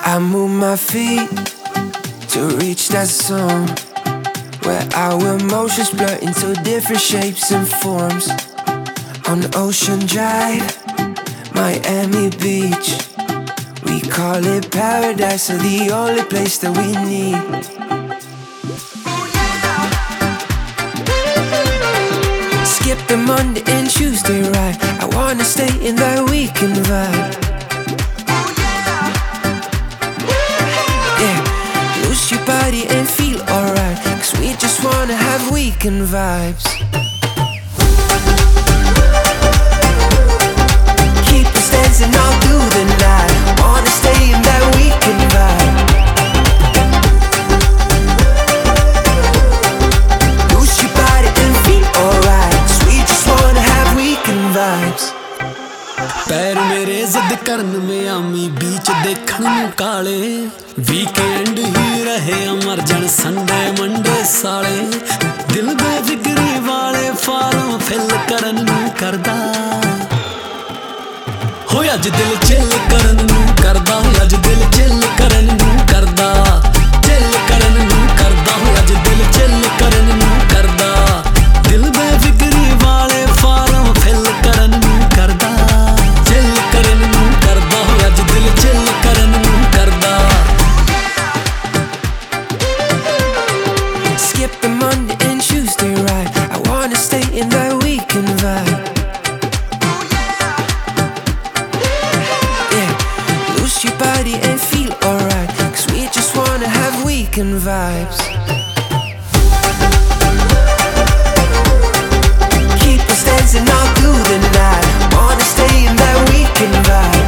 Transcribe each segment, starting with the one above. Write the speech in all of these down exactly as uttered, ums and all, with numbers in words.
I move my feet to reach that zone where our emotions blur into different shapes and forms. On Ocean Drive, Miami Beach, we call it paradise, or the only place that we need. Skip the Monday and Tuesday ride, I wanna stay in that weekend vibe. Yeah, lose your body and feel alright, cause we just wanna have weekend vibes. Keep us dancing all through the night, wanna stay in that weekend vibe. Lose your body and feel alright, cause we just wanna have weekend vibes. पैर मेरे जिद करन Miami बीच देखण नूं काले weekend ही रहे अमर जन Sunday Monday साले दिल बेफिक्री वाले फार्म फिल करन नूं करदा हो अज दिल चिल करन नूं करदा अज दिल चिल करन नूं करदा चिल करन नूं करदा अज दिल चिल करन नूं करदा दिल बेफिक्री वाले फार्म फिल करन नूं करदा Skip the Monday and Tuesday ride, I wanna stay in that weekend vibe. Yeah, lose your body and feel alright, cause we just wanna have weekend vibes. Keep us dancing all through the night, wanna stay in that weekend vibe.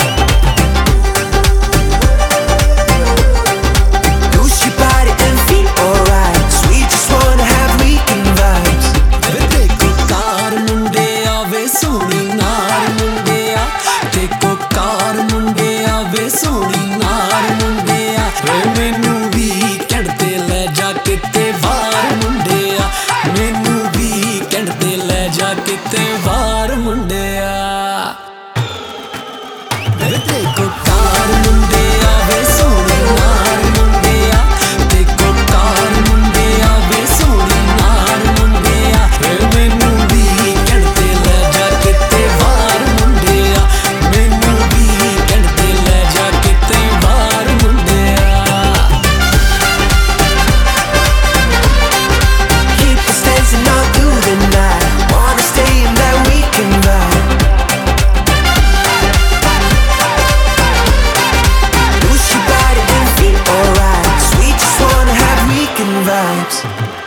किते वार मुंडिया देखो car मुंडिया वे सोनी नार मुंडिया देखो car मुंडिया वे सोनी नार मुंडिया मैनू भी कहते ले जा किते वार मुंडिया मैनू भी कहते ले जा किते वार मुंडिया Keep us dancing all through the night, wanna stay in that weekend vibe. Lose your body and feel alright, 'cause we just wanna have weekend vibes.